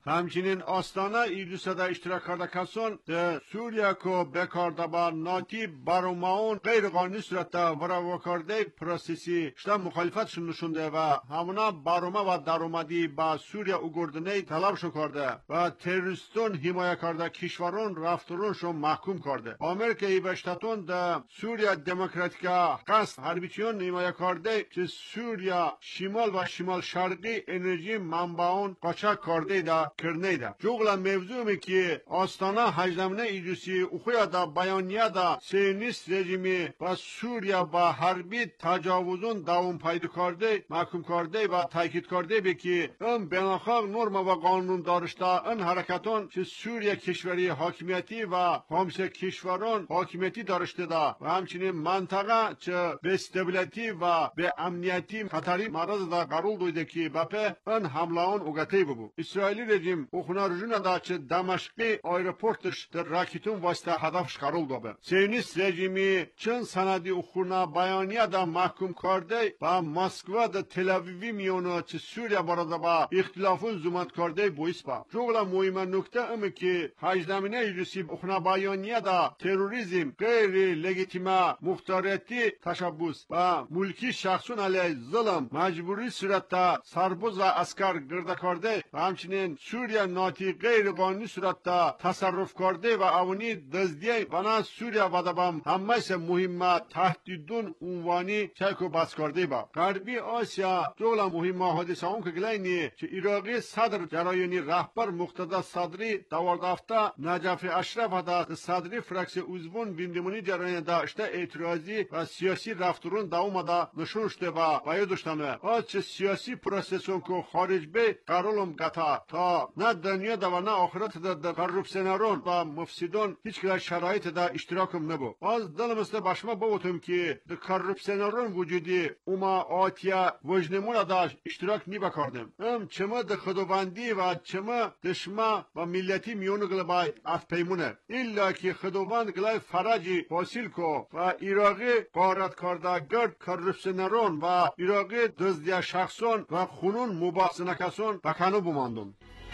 همچنین آستانه ایلوسده اشتراک کرده کسان در سوریا که بکارده با ناتی باروماون غیر قانونی صورت ورا کرده پروسسی شده مخالفتشون نشونده و همونا بارومه و درآمدی با سوریا اوگردنه طلبشون کرده و تروریستون حمایت کرده کشورون رفتارونشون محکوم کرده. آمریکا ایبشتاتون در سوریا دموکراتیکا قصد حربیچیون حمایت کرده که سوریا شمال و شمال شرقی انرژی منبعون قاچاق کرده دا کرنه دا. جوغلا موضوعی که آستانه 18 ایلوسی اخویا دا بیانیه دا سیونیست رژیمی و سوریا با حربی تجاوزون دوام پیدا کرده محکوم کرده و تاکید کرده به که این بناخاق نرم و قانون داشته این حرکتون که سوریا کشوری حاکمیتی و همسه کشوران حاکمیتی داشته دا و همچنین منطقه چه به استبیلیتی و به امنیتی خطری معرض دا قرار دویده که بپه این حمله اون اوگته ببو. اسرائیلی رژیم اخونا رجونه دا چه دمشقی آیرپورتش در راکیتون واسطه هدفش قرار دوبه. سیونیست رژیمی چند سندی اخونا بیانیه دا محکوم کرده و مسکو دا تل‌آویوی میونه چه سوریا برده با اختلافون زومت کرده بویس با. جوغلا مهم نکته امی که 18 ایلوسی اخونا بیانیه دا تروریسم غیر لگیتیمه مختاریتی تشبوس و ملکی شخصون علیه ظلم مجبوری صورت سرباز و اسکر گرده کرده و همچنین سوریا ناتی غیر قانونی صورت تصرف کرده و اونی دزدیه بنا سوریا بدبام همه مهمه تهدیدون عنوانی چک و بس کرده با. غربی آسیا جولا مهمه حادثه اون که گلینی که عراقی صدر جرایانی رهبر مقتدا صدری دوردافته نجف اشرف دا صدری فرکس اوزبون بیندمونی جرایان داشته اعتراضی و سیاسی رفتارون دوام دا نشون شده و باید داشتنه از چه سیاسی پروسسون که خارج به قرارم قطع تا نه دنیا دا و نه آخرت دا کارپسیونرون و مفسدون هیچ که شرایط دا اشتراکم نبو. از دلم است باشما بودم که دا کارپسیونرون وجودی اوما آتیا وجنمون دا اشتراک نیبا کردم. چما دا خداوندی و چما دشما و ملتی میونو گلبای اف پیمونه ایلا که خداوند گلای فرجی حاصل کو و عراقی قارت کرده گرد کارپسیونرون و عراقی دزدی شخصون و خونون مباحث نکسون بکنو بماندون.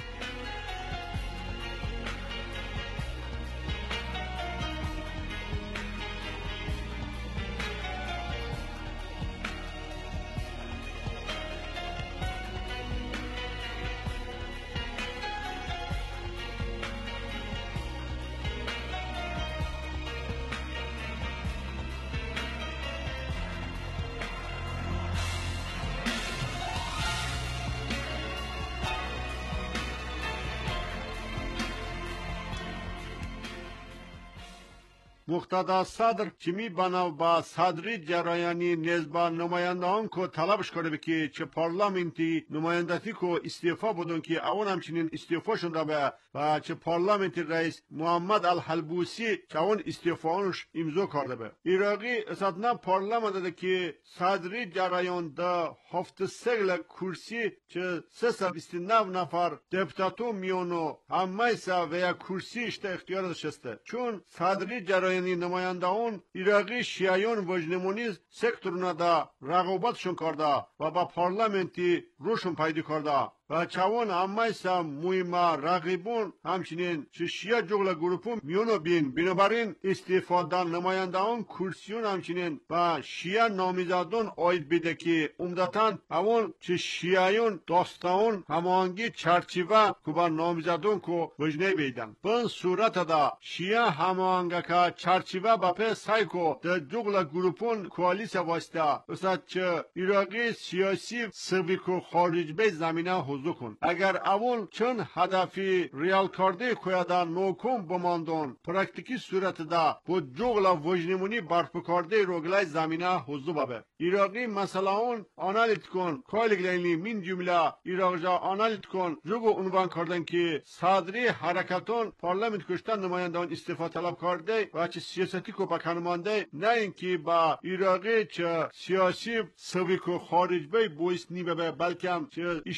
مقتدا صدر چمی بناو با صدری جرایانی نزبا نمایندهان که طلبش کرده که چه پارلمنتی نمایندتی که استعفا بودن که اون همچنین استعفا شده به و چه پارلمنتی رئیس محمد الحلبوسی چه اون استعفاانش امضا کرده به. عراقی اصلا پارلمان داده که صدری جرایان دا هفت سگل کرسی چه 329 نفر دپتاتو میونو همه سا و یا کرسی اشته اختیار داشته چون صدری جرایان نماینده اون عراقی شیعیون وجنمونیز سکتورنا دا رقابتشون کرده و با پارلمنتی روشون پیدا کرده و چوان همه سا مهمه رقیبون همچنین چه شیعه جغل گروپون میونو بین بنابراین استفاده نماینده اون کرسیون همچنین و شیعه نامیزدون آید بیده که عمدتاً همون چه شیعیون داستاون همانگی چرچیوه که با نامیزدون که وجنه بیدن بین صورت دا شیعه همانگه که چرچیوه با پی سای که در جغل گروپون کوالیس واسطه اصلا چه عراقی سیاسی سویک و خارج به زمینه حضور کن اگر اول چون هدفی ریال کرده کویده نوکم بماندون پرکتیکی صورت دا با جغل وجنمونی برپ کرده روگلای زمینه حضور بابه عراقی مثلا اون آنالیت کن کایلگلینی من جمله عراق جا آنالیت کن جوگو عنوان کردن که صدری حرکتون پارلمنت کشتن نمایندان استعفا طلب کرده و چه سیاستی کو بکنمانده نه اینکه با عراقی چه سیاسی سویک و خارج بی بویس نیبه بلکه چه اجتماعی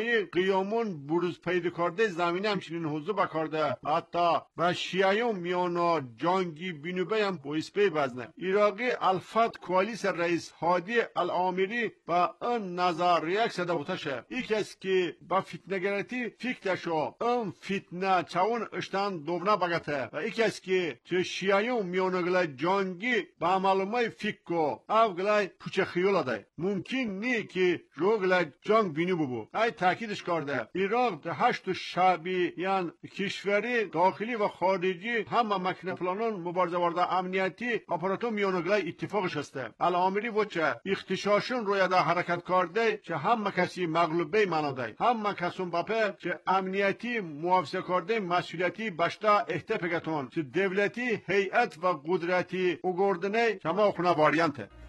برای قیامون بروز پیدا کرده زمینه همچنین حضور بکرده حتی و شیعیون میانا جانگی بینوبه هم باعث پی بزنه. ایراقی الفت کوالیس رئیس هادی الامری با اون نظر ریاکس دبوتشه ای کس که با فتنگرتی فکرشو اون فتنه چون اشتان دوبنا بگته و ای کس که تو شیعیون میانگله جانگی با معلومه فکر او گله پوچه خیال ده ممکن نی که رو گله جانگ بینو ببو. ای تاکیدش کرده ایراق ده 8 شعبی یعنی کشوری داخلی و خارجی همه مکنه پلانون مبارزه ورده امنیتی اپاراتو میانگله اتفاقش هسته. الامری وچه اختشاشون روی ده حرکت کرده که همه کسی مغلوبه مناده همه کسون باپه که امنیتی محافظه کرده مسئولیتی بشتا احتپگتون که دولتی هیئت و قدرتی اگردنه که ما خونه واریانته.